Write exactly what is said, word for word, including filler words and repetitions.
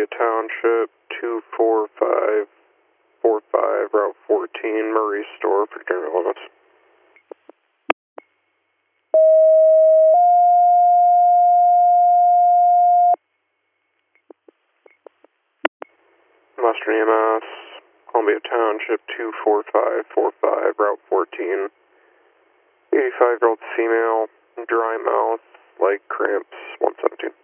Columbia Township, two four five four five, Route fourteen, Murray Store, for general illness. Western E M S, Columbia Township, two four five four five, Route fourteen, eighty-five-year-old female, dry mouth, leg cramps, one seventeen.